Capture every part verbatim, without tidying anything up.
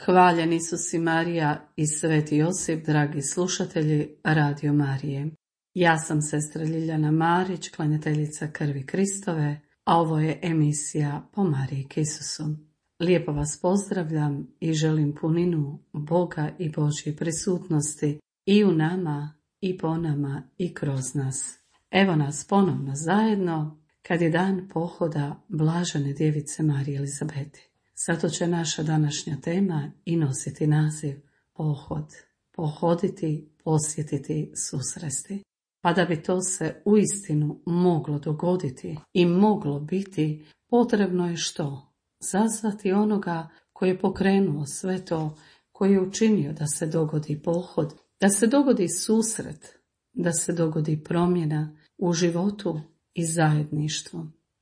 Hvaljen Isus i Marija i Sveti Josip, dragi slušatelji Radio Marije. Ja sam sestra Ljiljana Marić, klanjateljica krvi Kristove, a ovo je emisija Po Mariji k Isusu. Lijepo vas pozdravljam i želim puninu Boga i Božje prisutnosti i u nama, i po nama, i kroz nas. Evo nas ponovno zajedno kad je dan pohoda Blažene djevice Marije Elizabeti. Zato će naša današnja tema i nositi naziv pohod. Pohoditi, posjetiti, susresti. Pa da bi to se uistinu moglo dogoditi i moglo biti, potrebno je što? Zazvati onoga koji je pokrenuo sve to, koji je učinio da se dogodi pohod, da se dogodi susret, da se dogodi promjena u životu i zajedništvu.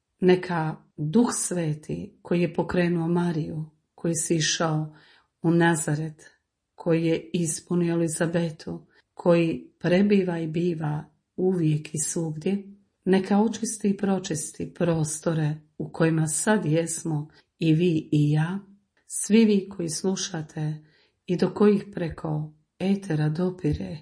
Neka Duh Sveti koji je pokrenuo Mariju, koji si išao u Nazaret, koji je ispunio Elizabetu, koji prebiva i biva uvijek i svugdje, neka očisti i pročisti prostore u kojima sad jesmo i vi i ja, svi vi koji slušate i do kojih preko etera dopire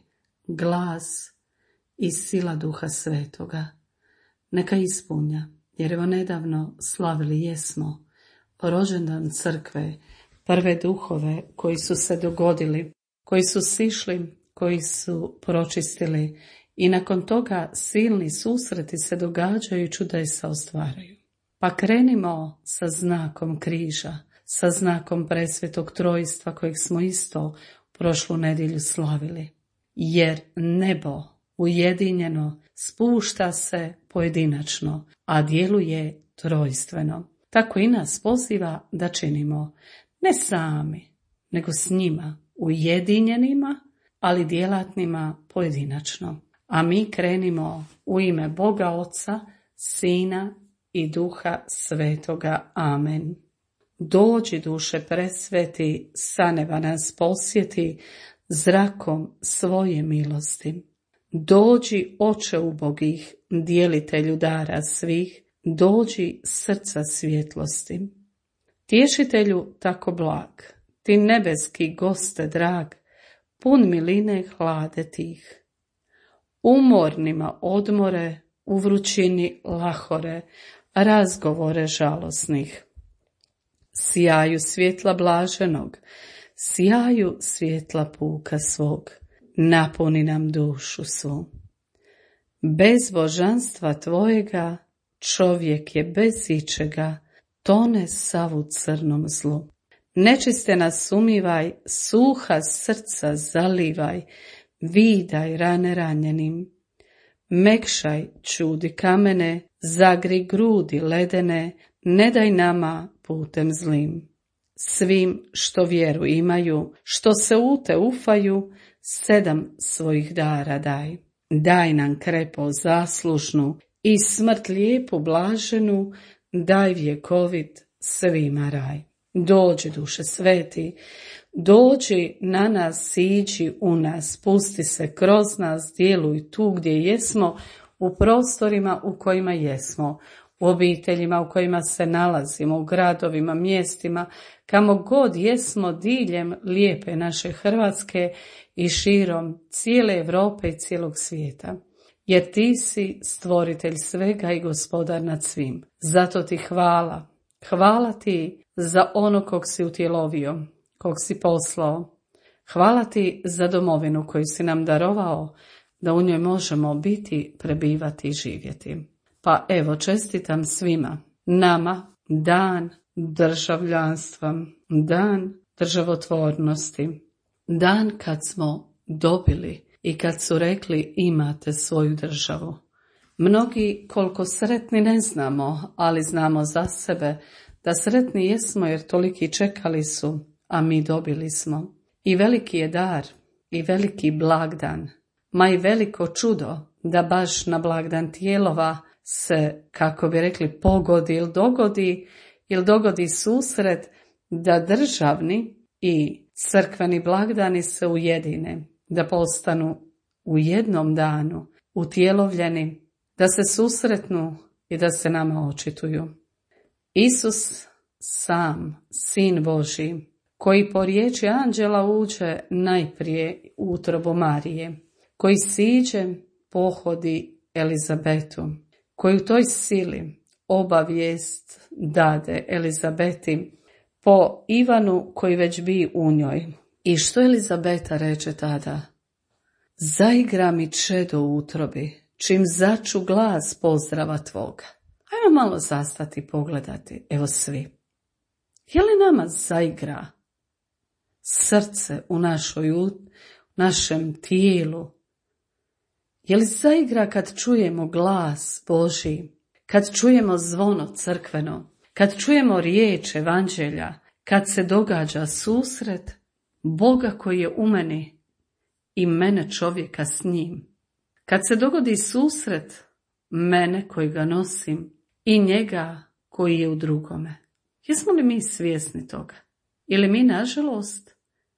glas i sila Duha Svetoga. Neka ispunja, jer evo nedavno slavili jesmo rođendan crkve, prve duhove koji su se dogodili, koji su sišli, koji su pročistili i nakon toga silni susreti se događaju i čudesa ostvaraju. Pa krenimo sa znakom križa, sa znakom presvetog trojstva kojeg smo isto prošlu nedjelju slavili. Jer nebo ujedinjeno spušta se pojedinačno, a djeluje trojstveno. Tako i nas poziva da činimo ne sami, nego s njima, ujedinjenima, ali djelatnima pojedinačno. A mi krenimo u ime Boga Oca, Sina i Duha Svetoga. Amen. Dođi, duše presveti, sa neba nas posjeti zrakom svoje milosti. Dođi, Oče ubogih, djelitelju dara svih, dođi srca svjetlosti. Tješitelju tako blag, ti nebeski goste drag, pun miline hlade tih. Umornima odmore, u vrućini lahore, razgovore žalosnih. Sjaju svjetla blaženog, sjaju svjetla puka svog, napuni nam dušu svu. Bez božanstva tvojega, čovjek je bez ičega, tone sav u crnom zlu. Nečiste nas umivaj, suha srca zalivaj, vidaj rane ranjenim. Mekšaj čudi kamene, zagri grudi ledene, ne daj nama putem zlim. Svim što vjeru imaju, što se u te ufaju, sedam svojih dara daj. Daj nam krepo zaslužnu i smrt lijepu blaženu, daj vjekovit svima raj. Dođi, duše sveti, dođi na nas, siđi u nas, pusti se kroz nas, djeluj tu gdje jesmo, u prostorima u kojima jesmo, u obiteljima u kojima se nalazimo, u gradovima, mjestima, kamo god jesmo diljem lijepe naše Hrvatske i širom cijele Europe i cijelog svijeta. Jer ti si stvoritelj svega i gospodar nad svim. Zato ti hvala. Hvala ti za ono kog si utjelovio, kog si poslao. Hvala ti za domovinu koju si nam darovao, da u njoj možemo biti, prebivati i živjeti. Pa evo, čestitam svima, nama, dan državljanstva, dan državotvornosti, dan kad smo dobili i kad su rekli imate svoju državu. Mnogi koliko sretni ne znamo, ali znamo za sebe da sretni jesmo jer toliki čekali su, a mi dobili smo. I veliki je dar, i veliki blagdan, ma i veliko čudo da baš na blagdan Tijelova se, kako bi rekli, pogodi ili dogodi, ili dogodi susret da državni i crkveni blagdani se ujedine, da postanu u jednom danu utjelovljeni, da se susretnu i da se nama očituju. Isus sam, Sin Božji, koji po riječi anđela uđe najprije u utrobu Marije, koji siđe pohodi Elizabetu, koji u toj sili obavijest dade Elizabeti po Ivanu koji već bi u njoj. I što Elizabeta reče tada? Zaigra mi čedo u utrobi, čim začu glas pozdrava tvoga. Ajmo malo zastati i pogledati, evo svi. Je li nama zaigra srce u našoj, u našem tijelu? Je li zaigra kad čujemo glas Božji, kad čujemo zvono crkveno, kad čujemo riječ evanđelja, kad se događa susret Boga koji je u meni i mene čovjeka s njim? Kad se dogodi susret mene koji ga nosim i njega koji je u drugome. Jesmo li mi svjesni toga? Ili mi, nažalost,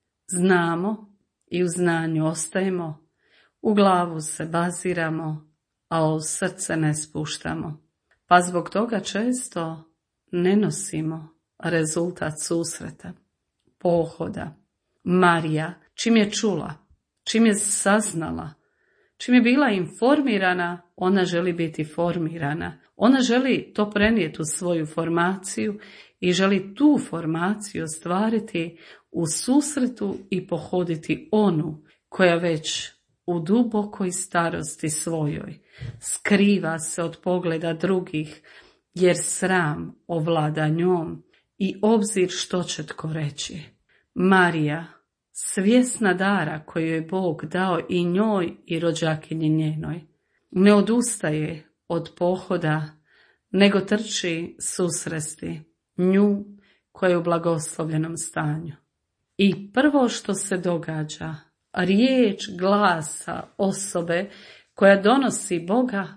znamo i u znanju ostajemo, u glavu se baziramo, a u srce ne spuštamo. Pa zbog toga često ne nosimo rezultat susreta, pohoda. Marija, čim je čula, čim je saznala, čim je bila informirana, ona želi biti formirana. Ona želi to prenijeti u svoju formaciju i želi tu formaciju ostvariti u susretu i pohoditi onu koja već u dubokoj starosti svojoj skriva se od pogleda drugih, jer sram ovlada njom i obzir što će tko reći. Marija, svjesna dara koju je Bog dao i njoj i rođakinji njenoj, ne odustaje od pohoda, nego trči susresti nju koja je u blagoslovljenom stanju. I prvo što se događa, riječ glasa osobe koja donosi Boga,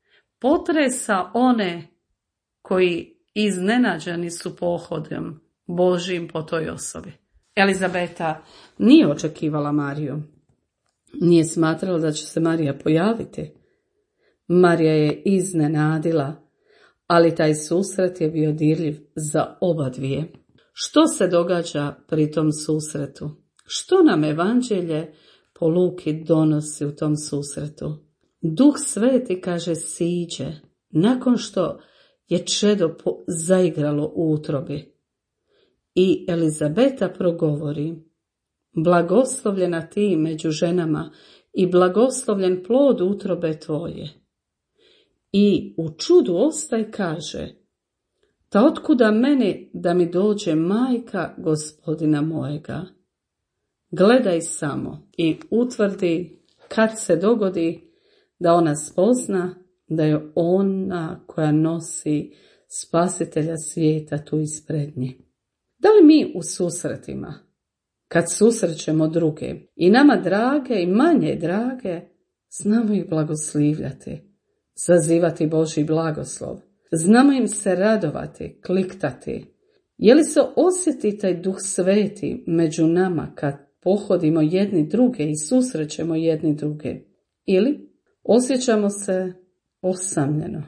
potresa one koji iznenađeni su pohodom Božjim po toj osobi. Elizabeta nije očekivala Mariju. Nije smatrala da će se Marija pojaviti. Marija je iznenadila, ali taj susret je bio dirljiv za oba dvije. Što se događa pri tom susretu? Što nam evanđelje po Luki donosi u tom susretu? Duh Sveti, kaže, siđe, nakon što je čedo zaigralo u utrobi. I Elizabeta progovori, blagoslovljena ti među ženama i blagoslovljen plod utrobe tvoje. I u čudu ostaje, kaže, ta otkuda meni da mi dođe majka gospodina mojega? Gledaj samo i utvrdi kad se dogodi da ona spozna da je ona koja nosi spasitelja svijeta tu ispred nje. Da li mi u susretima, kad susrećemo druge, i nama drage i manje drage, znamo ih blagoslivljati, zazivati Božji blagoslov, znamo im se radovati, kliktati? Je li se osjeti taj Duh Sveti među nama kad pohodimo jedni druge i susrećemo jedni druge? Ili osjećamo se osamljeno?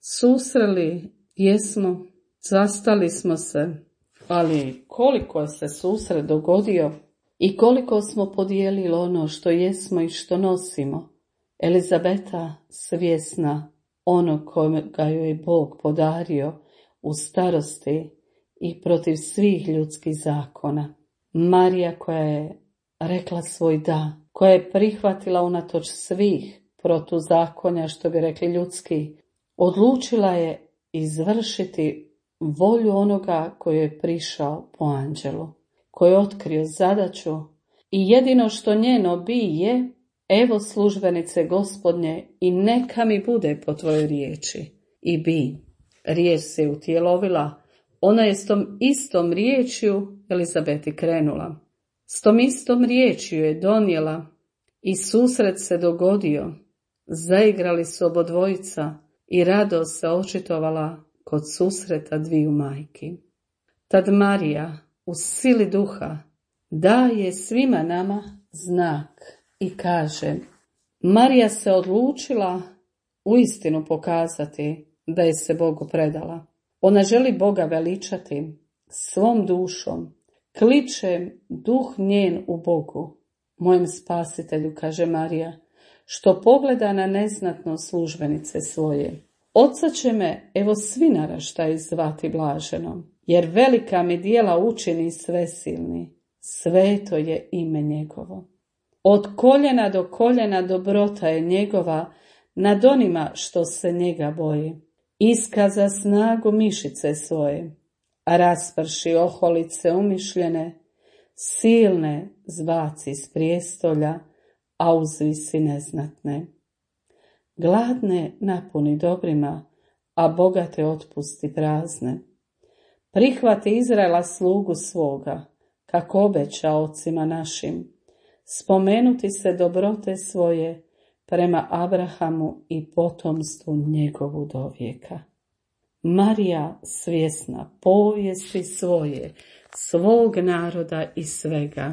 Susreli jesmo, zastali smo se, ali koliko se susret dogodio i koliko smo podijelili ono što jesmo i što nosimo? Elizabeta, svjesna ono koga joj je Bog podario u starosti i protiv svih ljudskih zakona. Marija koja je rekla svoj da, koja je prihvatila unatoč svih protuzakonja, što bi rekli ljudski, odlučila je izvršiti volju onoga koji je prišao po anđelu, koji je otkrio zadaću i jedino što njeno bi je, evo službenice Gospodnje i neka mi bude po tvojoj riječi. I bi, riječ se utjelovila, ona je s tom istom riječju Elizabeti krenula. S tom istom riječju je donijela i susret se dogodio. Zaigrali su obodvojica i radost se očitovala kod susreta dviju majki. Tad Marija u sili duha daje svima nama znak i kaže, Marija se odlučila uistinu pokazati da je se Bogu predala. Ona želi Boga veličati svom dušom, Kliče duh njen u Bogu, mojem spasitelju, kaže Marija, što pogleda na neznatno službenice svoje. Oca će me, evo svi naraštaji, zvati blaženom, jer velika mi djela učini svesilni, sveto je ime njegovo. Od koljena do koljena dobrota je njegova nad onima što se njega boji. Iskaza snagu mišice svoje, a rasprši oholice umišljene, silne zbaci s prijestolja, a uzvisi neznatne. Gladne napuni dobrima, a bogate otpusti prazne. Prihvati Izraela slugu svoga, kako obeća ocima našim, spomenuti se dobrote svoje prema Abrahamu i potomstvu njegovu do vijeka. Marija, svjesna povijesti svoje, svog naroda i svega,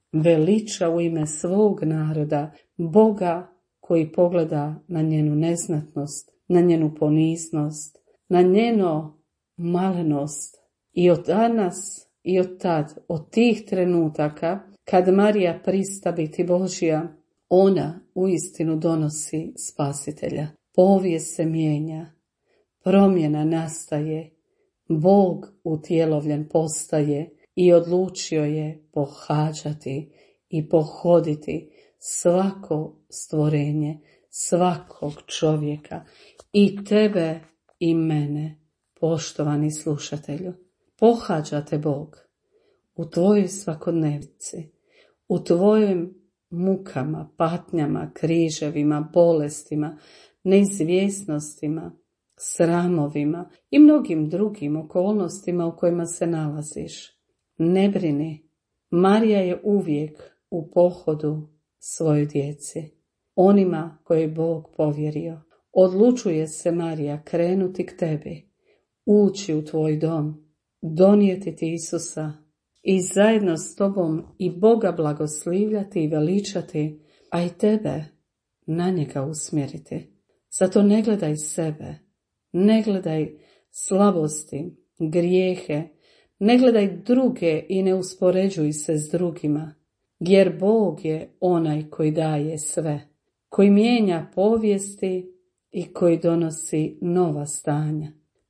veliča u ime svog naroda Boga koji pogleda na njenu neznatnost, na njenu poniznost, na njeno malenost. I od danas i od tad, od tih trenutaka, kad Marija prista biti Božja, ona uistinu donosi spasitelja. Povijest se mijenja, promjena nastaje, Bog utjelovljen postaje i odlučio je pohađati i pohoditi svako stvorenje, svakog čovjeka, i tebe i mene, poštovani slušatelju. Pohađate Bog u tvojoj svakodnevici, u tvojim mukama, patnjama, križevima, bolestima, neizvjesnostima, sramovima i mnogim drugim okolnostima u kojima se nalaziš. Ne brini, Marija je uvijek u pohodu svojoj djeci, onima koje je Bog povjerio. Odlučuje se Marija krenuti k tebi, ući u tvoj dom, donijeti ti Isusa i zajedno s tobom i Boga blagoslivljati i veličati, a i tebe na njega usmjeriti. Zato ne gledaj sebe, ne gledaj slabosti, grijehe, ne gledaj druge i ne uspoređuj se s drugima, jer Bog je onaj koji daje sve, koji mijenja povijesti i koji donosi nova stanja.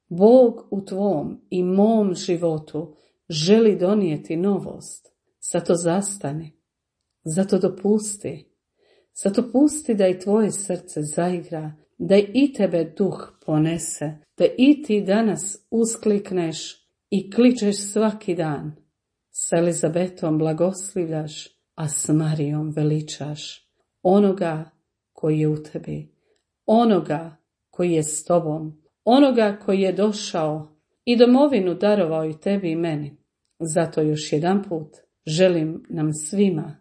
Bog u tvom i mom životu želi donijeti novost. Zato zastani, zato dopusti, zato pusti da i tvoje srce zaigra, da i tebe duh ponese, da i ti danas usklikneš i kličeš svaki dan. S Elizabetom blagoslivljaš, a s Marijom veličaš onoga koji je u tebi, onoga koji je s tobom, onoga koji je došao i domovinu darovao i tebi i meni. Zato još jedan put želim nam svima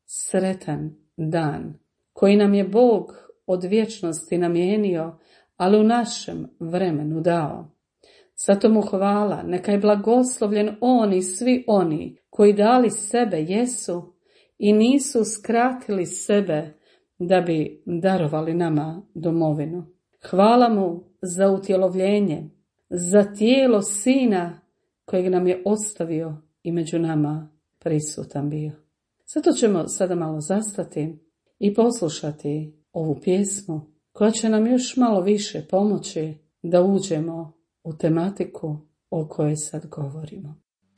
sretan dan koji nam je Bog od vječnosti namijenio, ali u našem vremenu dao. Zato mu hvala, neka je blagoslovljen on i svi oni koji dali sebe jesu i nisu skratili sebe da bi darovali nama domovinu. Hvala mu za utjelovljenje, za tijelo Sina kojeg nam je ostavio i među nama prisutan bio. Zato ćemo sada malo zastati i poslušati ovu pjesmu koja će nam još malo više pomoći da uđemo u tematiku o kojoj sad govorimo.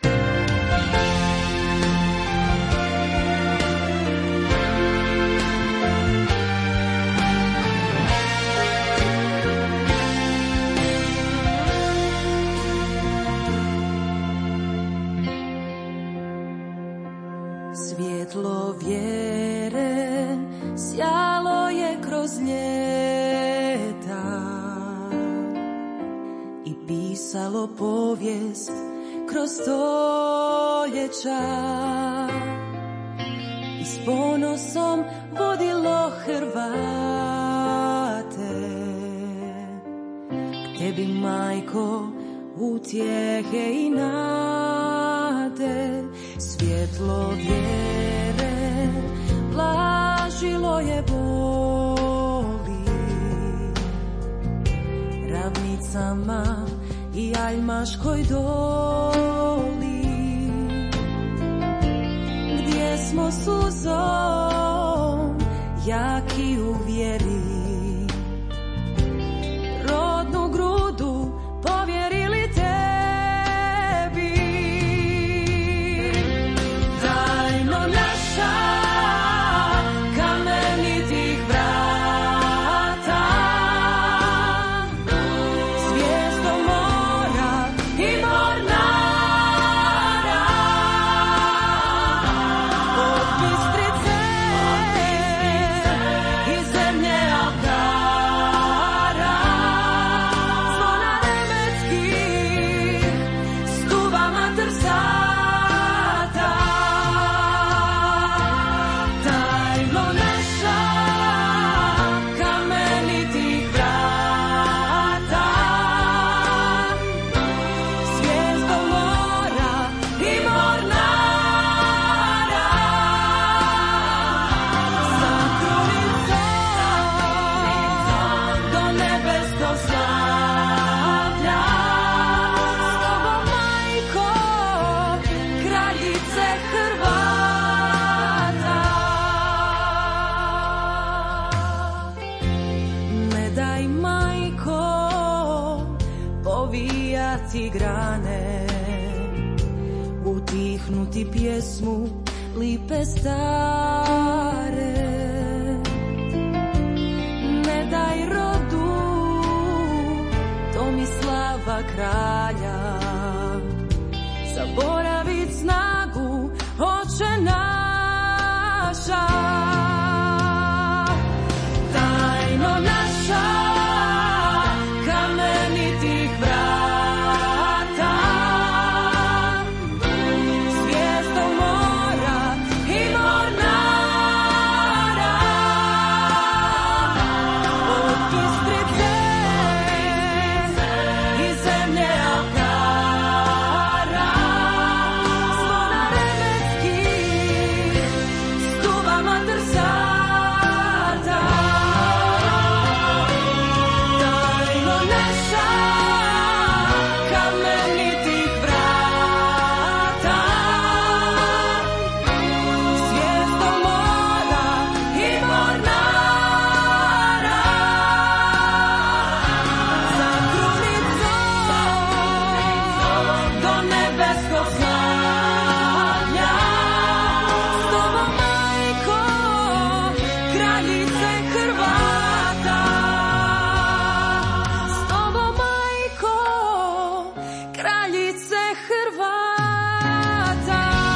Svjetlo vjere sjalo je kroz ljeta i pisalo povijest kroz stoljeća i s ponosom vodilo Hrvate k tebi, majko, utjehe i nade. Svjetlo vjere blažilo je boli ravnicama i Aljmaškoj doli. smo suzom jaki u vjeri, rodnu grudu povjerili tebi. Tajno naša kamenitih vrata, zvijezdom mora i mornara, od Bistrice i zemlje Alkara, zvona remetskih, stubama trsata. Tajno naša kamenitih vrata, zvijezdom mora i mornara, sa krunicom do nebeskog slavlja, s tobom majko, kraljice Hrvata. Ne daj, majko, povijati grane, utihnuti pjesmu lipe stare. Ne daj rodu Tomislava kralja zaboravit snagu Oče naša. Tajno naša kamenitih vrata, zvijezdom mora i mornara, od Bistrice i zemlje Alkara, zvona remetskih, stubama trsata. Tajno naša kamenitih vrata, zvijezdom mora i mornara, za krunicom do nebeskog slavlja, s tobom majko, kraljice Hrvata. S tobom majko, kraljice Hrvata.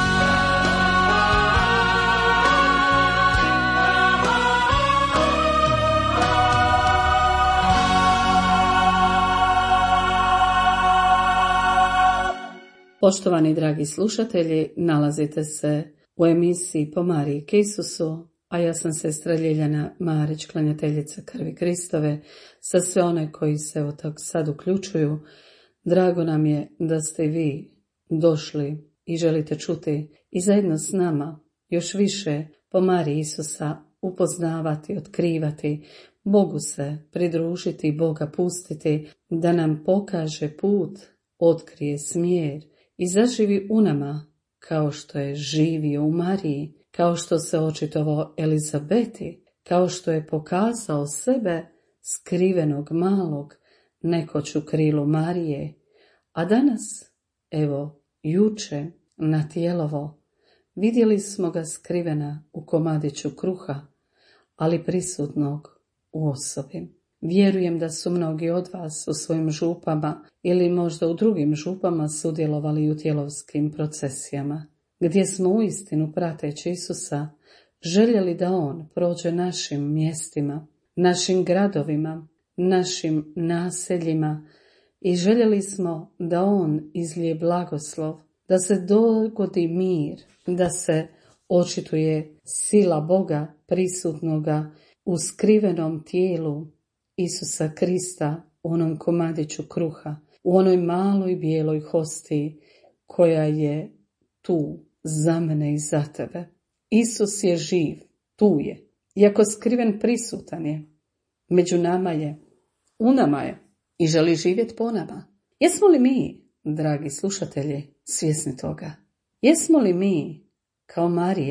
Poštovani dragi slušatelji, nalazite se u emisiji Po Mariji k Isusu, a ja sam sestra Ljiljana Marić, klanjateljica krvi Kristove. Za sve one koji se evo tako sad uključuju, drago nam je da ste vi došli i želite čuti i zajedno s nama još više po Mariji Isusa upoznavati, otkrivati, Bogu se pridružiti, Boga pustiti da nam pokaže put, otkrije smjer i zaživi u nama kao što je živio u Mariji, kao što se očitovao Elizabeti, kao što je pokazao sebe skrivenog malog nekoć u krilu Marije, a danas, evo, juče na Tijelovo, vidjeli smo ga skrivena u komadiću kruha, ali prisutnog u osobi. Vjerujem da su mnogi od vas u svojim župama ili možda u drugim župama sudjelovali u tjelovskim procesijama, gdje smo uistinu prateći Isusa željeli da on prođe našim mjestima, našim gradovima, našim naseljima i željeli smo da on izlije blagoslov, da se dogodi mir, da se očituje sila Boga prisutnoga u skrivenom tijelu Isusa Krista, u onom komadiću kruha, u onoj maloj bijeloj hostiji koja je tu za mene i za tebe. Isus je živ, tu je. Iako skriven, prisutan je. Među nama je, u nama je i želi živjeti po nama. Jesmo li mi, dragi slušatelji, svjesni toga? Jesmo li mi, kao Marija,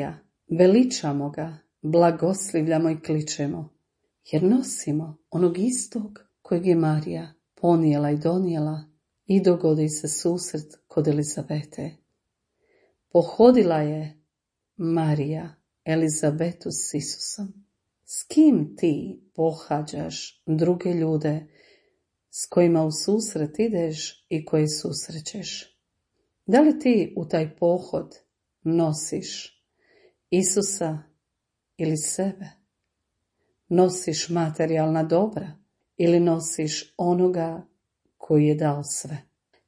veličamo ga, blagoslivljamo i kličemo, jer nosimo onog istog kojeg je Marija ponijela i donijela i dogodi se susret kod Elizabete. Pohodila je Marija Elizabetu s Isusom. S kim ti pohađaš druge ljude s kojima u susret ideš i koje susrećeš? Da li ti u taj pohod nosiš Isusa ili sebe? Nosiš materijalna dobra ili nosiš onoga koji je dao sve?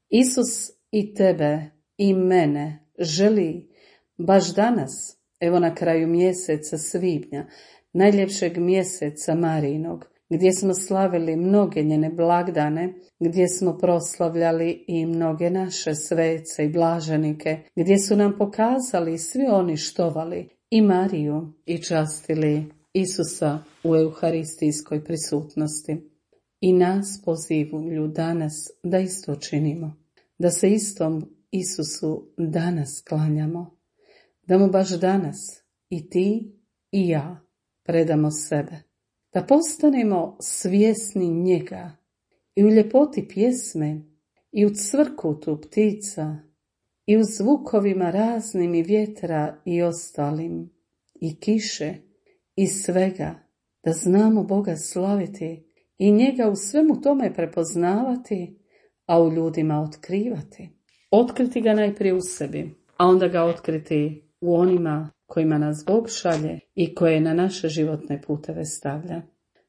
Isus i tebe i mene želi baš danas, evo na kraju mjeseca svibnja, najljepšeg mjeseca Marijinog, gdje smo slavili mnoge njene blagdane, gdje smo proslavljali i mnoge naše svece i blaženike, gdje su nam pokazali svi oni štovali i Mariju i častili Isusa u euharistijskoj prisutnosti. I nas pozivuju danas da isto činimo, da se istom Isusu danas klanjamo, da mu baš danas i ti i ja predamo sebe, da postanemo svjesni njega i u ljepoti pjesme i u cvrkutu ptica i u zvukovima raznim i vjetra i ostalim i kiše i svega, da znamo Boga slaviti i njega u svemu tome prepoznavati, a u ljudima otkrivati. Otkriti ga najprije u sebi, a onda ga otkriti u onima kojima nas Bog šalje i koje na naše životne puteve stavlja.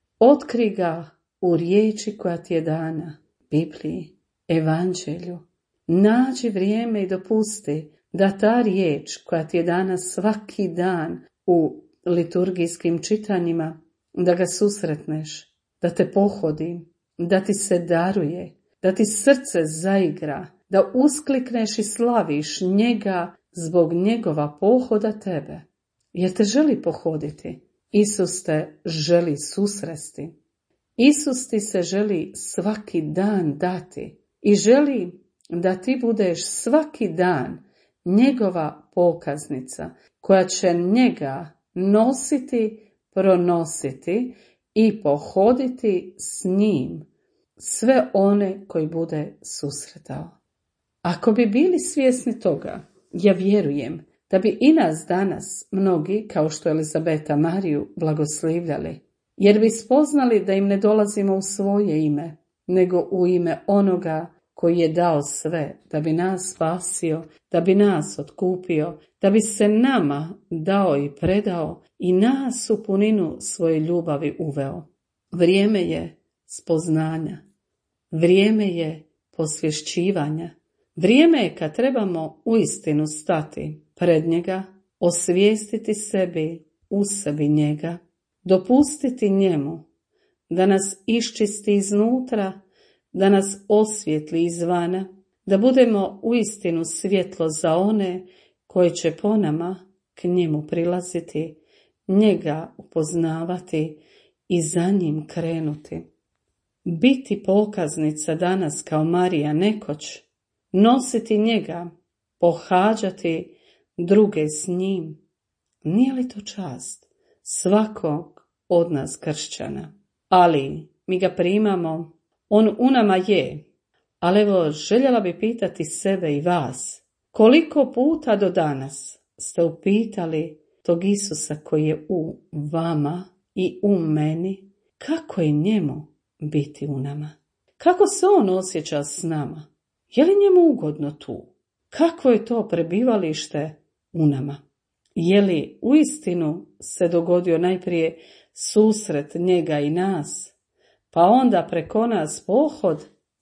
Otkri ga u riječi koja ti je dana, Bibliji, Evanđelju. Nađi vrijeme i dopusti da ta riječ koja ti je dana svaki dan u liturgijskim čitanjima, da ga susretneš, da te pohodi, da ti se daruje, da ti srce zaigra, da usklikneš i slaviš njega zbog njegova pohoda tebe, jer te želi pohoditi. Isus te želi susresti. Isus ti se želi svaki dan dati i želi da ti budeš svaki dan njegova pokaznica koja će njega nositi, pronositi i pohoditi s njim sve one koji bude susretao. Ako bi bili svjesni toga, ja vjerujem da bi i nas danas mnogi, kao što Elizabeta Mariju, blagoslivljali, jer bi spoznali da im ne dolazimo u svoje ime, nego u ime onoga koji je dao sve da bi nas spasio, da bi nas otkupio, da bi se nama dao i predao i nas u puninu svoje ljubavi uveo. Vrijeme je spoznanja, vrijeme je posvješćivanja, vrijeme je kad trebamo uistinu stati pred njega, osvijestiti sebi, u sebi njega, dopustiti njemu da nas iščisti iznutra, da nas osvijetli izvana, da budemo uistinu svjetlo za one koji će po nama k njemu prilaziti, njega upoznavati i za njim krenuti. Biti pokaznica danas kao Marija nekoć, nositi njega, pohađati druge s njim, nije li to čast svakog od nas kršćana? Ali mi ga primamo, on u nama je, ali evo željela bi pitati sebe i vas, koliko puta do danas ste upitali tog Isusa koji je u vama i u meni, kako je njemu biti u nama? Kako se on osjeća s nama? Je li njemu ugodno tu? Kakvo je to prebivalište u nama? Je li uistinu se dogodio najprije susret njega i nas, pa onda preko nas pohod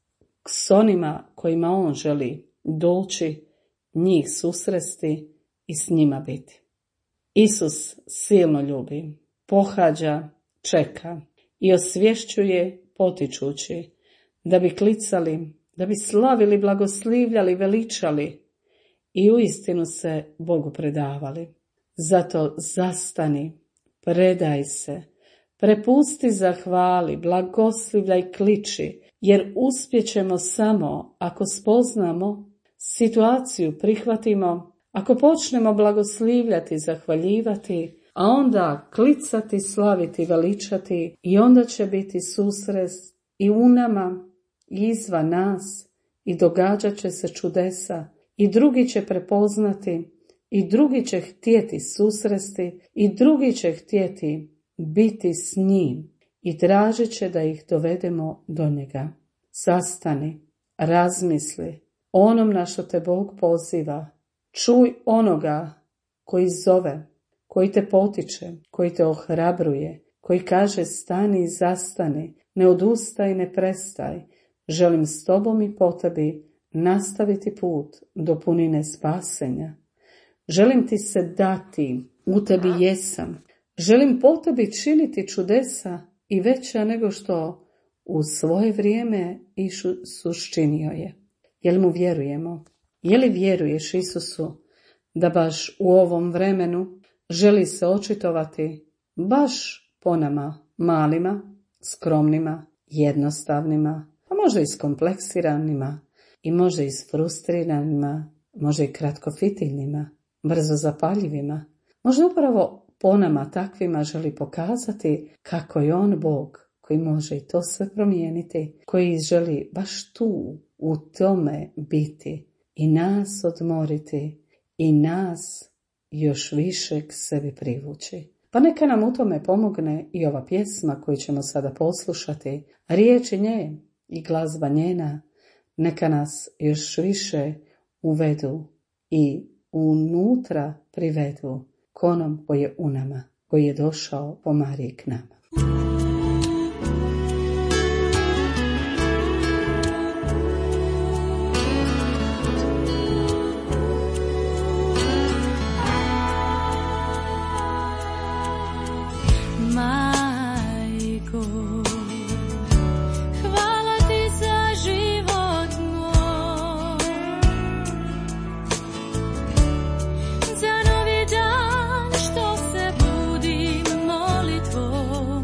s onima kojima on želi doći, njih susresti i s njima biti? Isus silno ljubi, pohađa, čeka i osvješćuje potičući da bi klicali, da bi slavili, blagoslivljali, veličali i uistinu se Bogu predavali. Zato zastani, predaj se, prepusti zahvali, blagoslivljaj, kliči, jer uspjećemo samo ako spoznamo, situaciju prihvatimo, ako počnemo blagoslivljati, zahvaljivati, a onda klicati, slaviti, veličati, i onda će biti susret i u nama, i izvan nas, i događat će se čudesa, i drugi će prepoznati, i drugi će htjeti susresti, i drugi će htjeti biti s njim, i tražit će da ih dovedemo do njega. Zastani, razmisli o onom na što te Bog poziva. Čuj onoga koji zove, koji te potiče, koji te ohrabruje, koji kaže stani i zastani, ne odustaj, ne prestaj. Želim s tobom i po tebi nastaviti put do punine spasenja. Želim ti se dati, u tebi jesam. Želim po tebi činiti čudesa i veća nego što u svoje vrijeme Isus činio je. Jel mu vjerujemo? Je li vjeruješ Isusu da baš u ovom vremenu želi se očitovati baš po nama malima, skromnima, jednostavnima, a možda i skompleksiranima i možda i frustriraniima, možda i kratkofitiljnima, brzo zapaljivima. Možda upravo po nama takvima želi pokazati kako je on Bog koji može i to sve promijeniti, koji želi baš tu u tome biti i nas odmoriti i nas još više k sebi privući. Pa neka nam u tome pomogne i ova pjesma koju ćemo sada poslušati, riječi nje i glazba njena, neka nas još više uvedu i unutra privedu k onom koji je u nama, koji je došao po Mariji k nama. Za novi dan što se budim molitvom.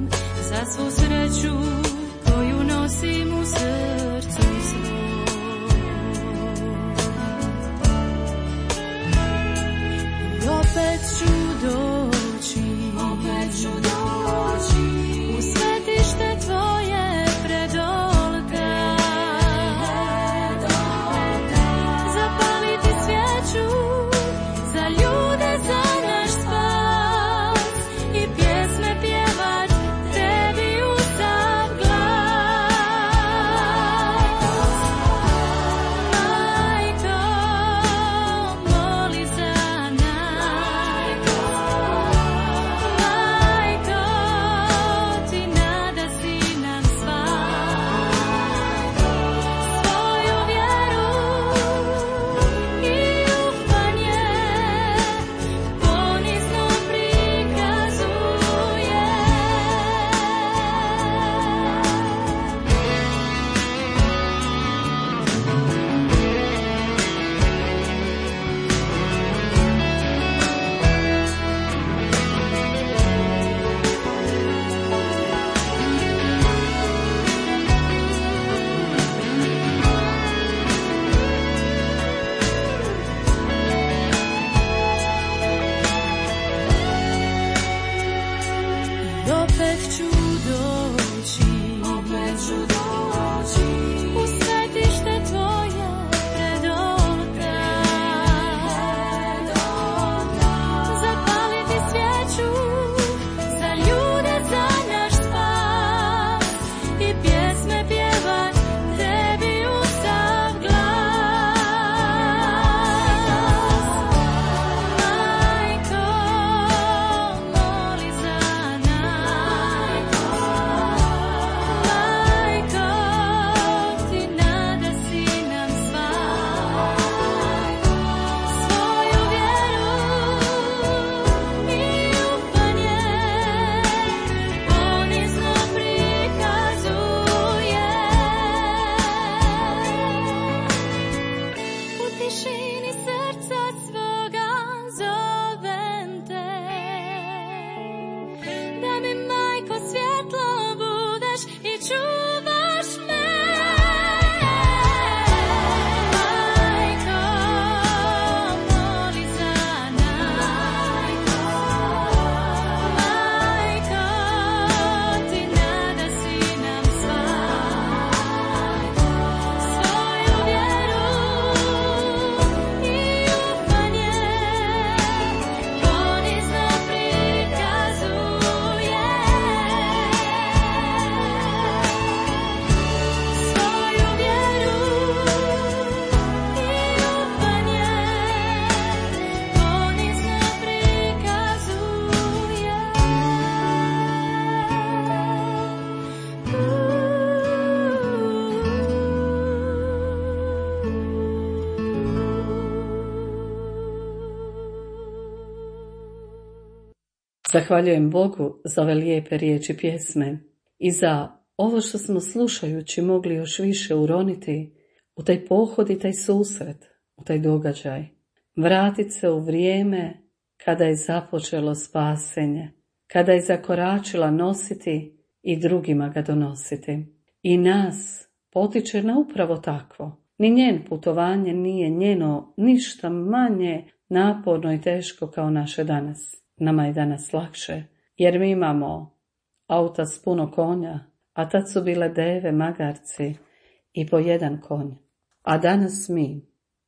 Zahvaljujem Bogu za ove lijepe riječi pjesme i za ovo što smo slušajući mogli još više uroniti u taj pohod i taj susret, u taj događaj. Vratit se u vrijeme kada je započelo spasenje, kada je zakoračila nositi i drugima ga donositi. I nas potiče na upravo takvo. Ni njen putovanje nije njeno ništa manje naporno i teško kao naše danas. Nama je danas lakše, jer mi imamo auta s puno konja, a tad su bile deve, magarci i po jedan konj. A danas mi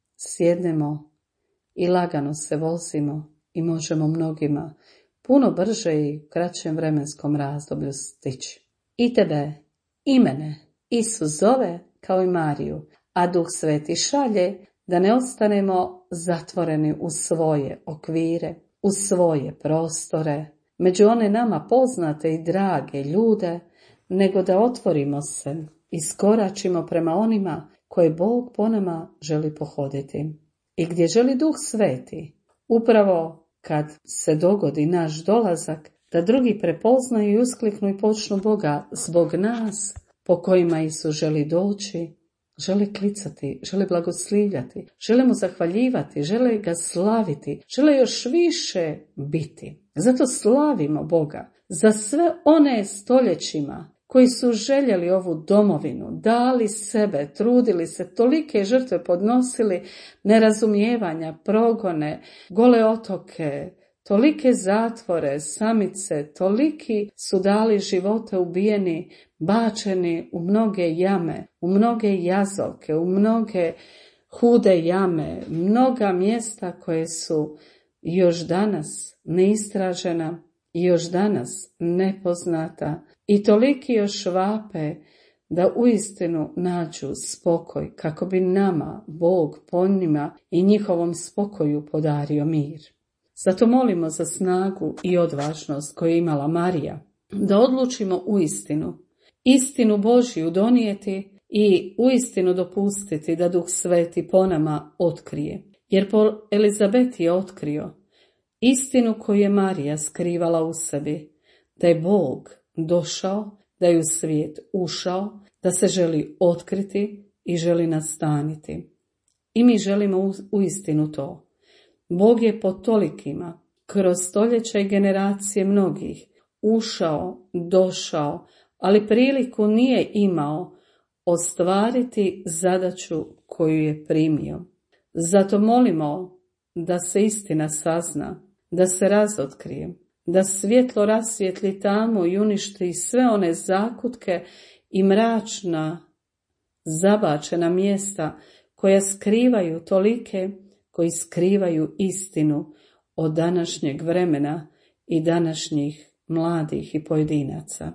sjednemo i lagano se vozimo i možemo mnogima puno brže i u kraćem vremenskom razdoblju stići. I tebe, i mene, Isus zove kao i Mariju, a Duh Sveti šalje da ne ostanemo zatvoreni u svoje okvire, u svoje prostore, među one nama poznate i drage ljude, nego da otvorimo se i skoračimo prema onima koje Bog po nama želi pohoditi. I gdje želi Duh Sveti, upravo kad se dogodi naš dolazak, da drugi prepoznaju i uskliknu i počnu Boga zbog nas, po kojima Isus želi doći, žele klicati, žele blagoslivljati, žele mu zahvaljivati, žele ga slaviti, žele još više biti. Zato slavimo Boga za sve one stoljećima koji su željeli ovu domovinu, dali sebe, trudili se, tolike žrtve podnosili, nerazumijevanja, progone, gole otoke, tolike zatvore, samice, toliki su dali živote ubijeni, bačeni u mnoge jame, u mnoge jazovke, u mnoge hude jame, mnoga mjesta koje su još danas neistražena i još danas nepoznata i toliki još vape da uistinu nađu spokoj kako bi nama Bog po njima i njihovom spokoju podario mir. Zato molimo za snagu i odvažnost koju je imala Marija, da odlučimo uistinu, istinu Božju donijeti i uistinu dopustiti da Duh Sveti po nama otkrije. Jer po Elizabeti je otkrio istinu koju je Marija skrivala u sebi, da je Bog došao, da je u svijet ušao, da se želi otkriti i želi nastaniti. I mi želimo uistinu to. Bog je po tolikima, kroz stoljeća i generacije mnogih, ušao, došao, ali priliku nije imao ostvariti zadaću koju je primio. Zato molimo da se istina sazna, da se razotkrije, da svjetlo rasvijetli tamo i uništi sve one zakutke i mračna, zabačena mjesta koja skrivaju tolike, koji skrivaju istinu od današnjeg vremena i današnjih mladih i pojedinaca.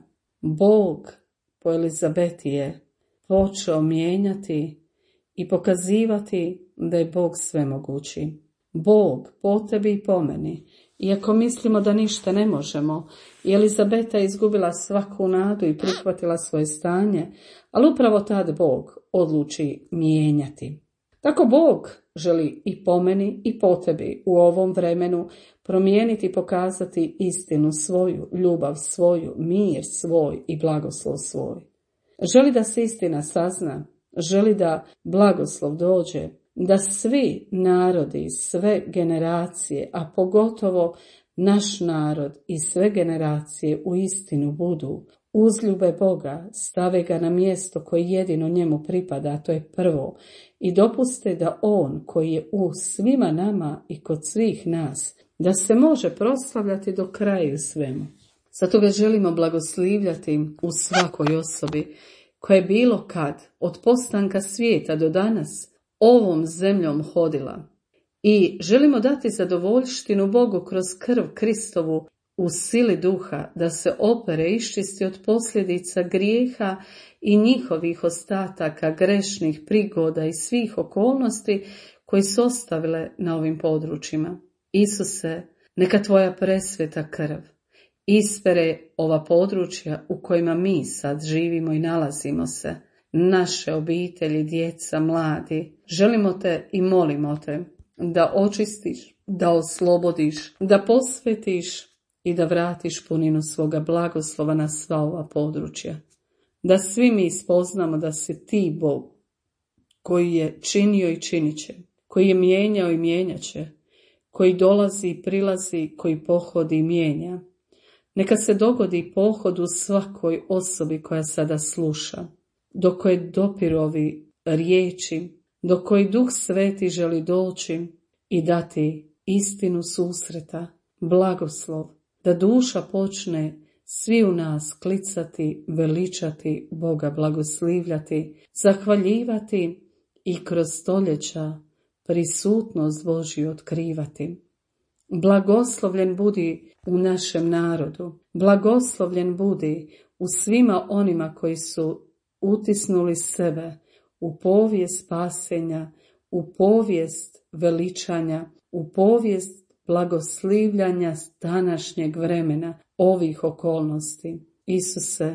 Bog po Elizabeti je počeo mijenjati i pokazivati da je Bog svemogući. Bog po tebi i po meni, iako mislimo da ništa ne možemo, i Elizabeta je izgubila svaku nadu i prihvatila svoje stanje, ali upravo tad Bog odluči mijenjati. Tako Bog želi i po meni i po tebi u ovom vremenu promijeniti i pokazati istinu svoju, ljubav svoju, mir svoj i blagoslov svoj. Želi da se istina sazna, želi da blagoslov dođe, da svi narodi, sve generacije, a pogotovo naš narod i sve generacije u istinu budu, uzljube Boga, stave ga na mjesto koje jedino njemu pripada, a to je prvo, i dopuste da on koji je u svima nama i kod svih nas, da se može proslavljati do kraja u svemu. Zato ga želimo blagoslivljati u svakoj osobi koja je bilo kad, od postanka svijeta do danas, ovom zemljom hodila. I želimo dati zadovoljštinu Bogu kroz krv Kristovu u sili duha, da se opere i iščisti od posljedica grijeha i njihovih ostataka, grešnih prigoda i svih okolnosti koji su ostavile na ovim područjima. Isuse, neka tvoja presveta krv ispere ova područja u kojima mi sad živimo i nalazimo se, naše obitelji, djeca, mladi. Želimo te i molimo te da očistiš, da oslobodiš, da posvetiš i da vratiš puninu svoga blagoslova na sva ova područja. Da svi mi spoznamo da si ti Bog koji je činio i činit će, koji je mijenjao i mijenjat će, koji dolazi i prilazi, koji pohodi i mijenja. Neka se dogodi pohod u svakoj osobi koja sada sluša, do koje dopiru ovi riječi, do koji Duh Sveti želi doći i dati istinu susreta, blagoslov, da duša počne svi u nas klicati, veličati Boga, blagoslivljati, zahvaljivati i kroz stoljeća prisutnost Božju otkrivati. Blagoslovljen budi u našem narodu, blagoslovljen budi u svima onima koji su utisnuli sebe u povijest spasenja, u povijest veličanja, u povijest blagoslivljanja današnjeg vremena, ovih okolnosti. Isuse,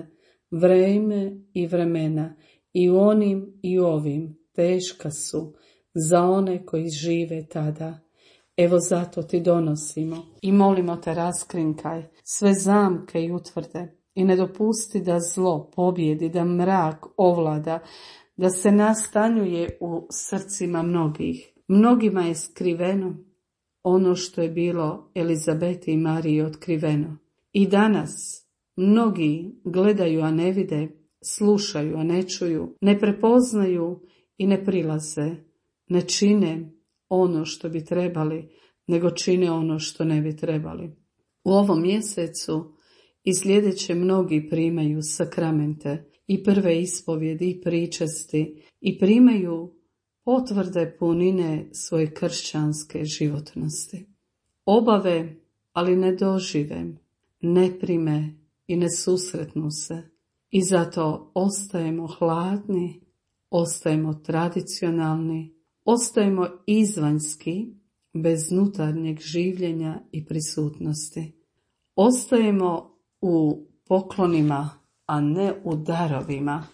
vreme i vremena i u onim i u ovim teška su za one koji žive tada. Evo zato ti donosimo i molimo te raskrinkaj sve zamke i utvrde i ne dopusti da zlo pobjedi, da mrak ovlada, da se nastanjuje u srcima mnogih. Mnogima je skriveno ono što je bilo Elizabeti i Mariji otkriveno. I danas mnogi gledaju, a ne vide, slušaju, a ne čuju, ne prepoznaju i ne prilaze, ne čine ono što bi trebali, nego čine ono što ne bi trebali. U ovom mjesecu i sljedeće mnogi primaju sakramente i prve ispovjedi i pričesti i primaju potvrde punine svoje kršćanske životnosti. Obave, ali ne dožive, ne prime i ne susretnu se. I zato ostajemo hladni, ostajemo tradicionalni, ostajemo izvanjski, bez unutarnjeg življenja i prisutnosti. Ostajemo u poklonima, a ne u darovima.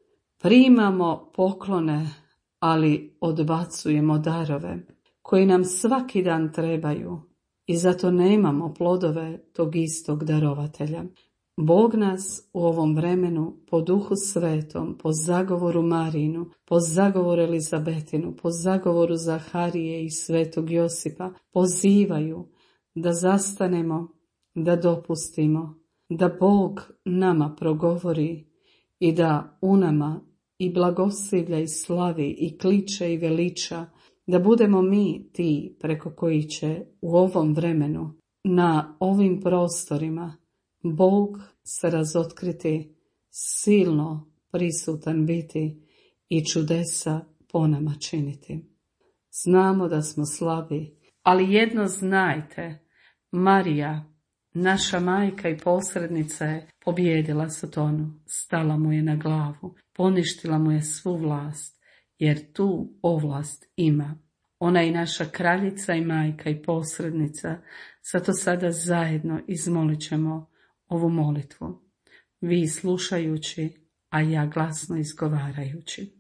Primamo poklone, ali odbacujemo darove, koji nam svaki dan trebaju i zato nemamo plodove tog istog darovatelja. Bog nas u ovom vremenu po Duhu Svetom, po zagovoru Marinu, po zagovoru Elizabetinu, po zagovoru Zaharije i Svetog Josipa pozivaju da zastanemo, da dopustimo, da Bog nama progovori i da u nama i blagoslivlja i slavi i kliče i veliča, da budemo mi ti preko koji će u ovom vremenu, na ovim prostorima, Bog se razotkriti, silno prisutan biti i čudesa po nama činiti. Znamo da smo slabi, ali jedno znajte, Marija, naša majka i posrednica je pobijedila Satanu, stala mu je na glavu, poništila mu je svu vlast, jer tu ovlast ima. Ona je naša kraljica i majka i posrednica, zato sada zajedno izmolit ćemo ovu molitvu, vi slušajući, a ja glasno izgovarajući.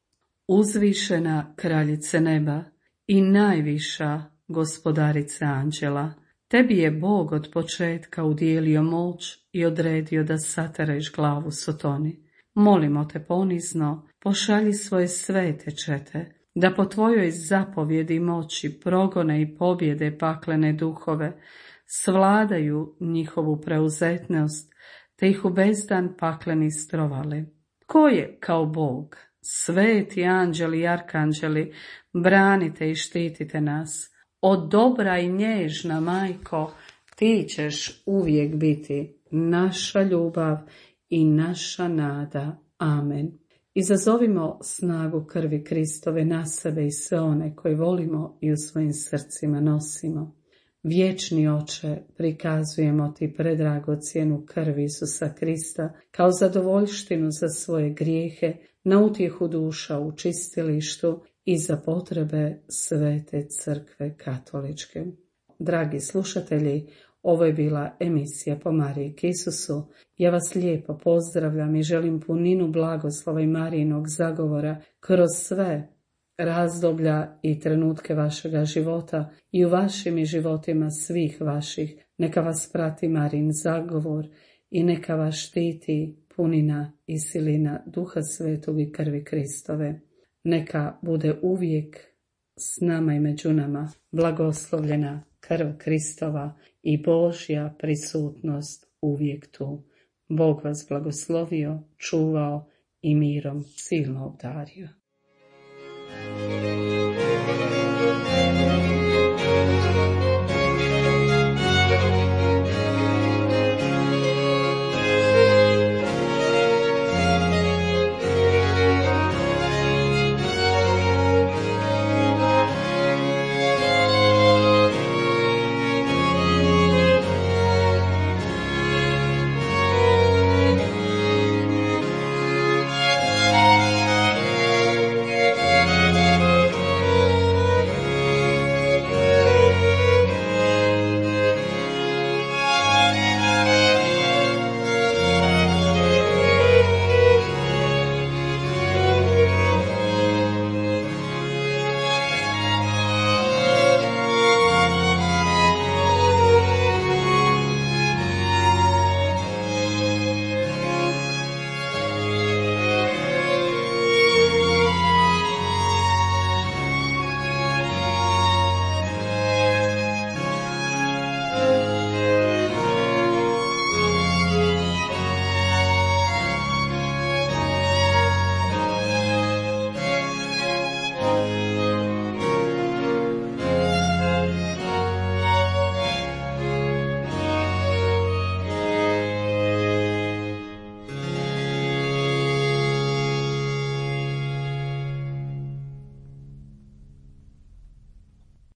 Uzvišena kraljice neba i najviša gospodarice anđela, tebi je Bog od početka udijelio moć i odredio da satereš glavu Sotoni. Molimo te ponizno, pošalji svoje svete čete, da po tvojoj zapovjedi moći progone i pobjede paklene duhove, svladaju njihovu preuzetnost, te ih u bezdan pakleni strovali. Ko je kao Bog? Sveti anđeli i arkanđeli, branite i štitite nas. Od dobra i nježna majko, ti ćeš uvijek biti naša ljubav i naša nada. Amen. Izazovimo snagu krvi Kristove na sebe i sve one koje volimo i u svojim srcima nosimo. Vječni Oče, prikazujemo ti predragocjenu krv Isusa Krista kao zadovoljštinu za svoje grijehe, na utjehu duša u čistilištu i za potrebe Svete Crkve Katoličke. Dragi slušatelji, ovo je bila emisija Po Mariji k Isusu. Ja vas lijepo pozdravljam i želim puninu blagoslova i Marijinog zagovora kroz sve razdoblja i trenutke vašega života i u vašim i životima svih vaših. Neka vas prati Marin zagovor i neka vas štiti punina i silina Duha Svetog i krvi Kristove. Neka bude uvijek s nama i među nama blagoslovljena krv Kristova i Božja prisutnost uvijek tu. Bog vas blagoslovio, čuvao i mirom silno obdario.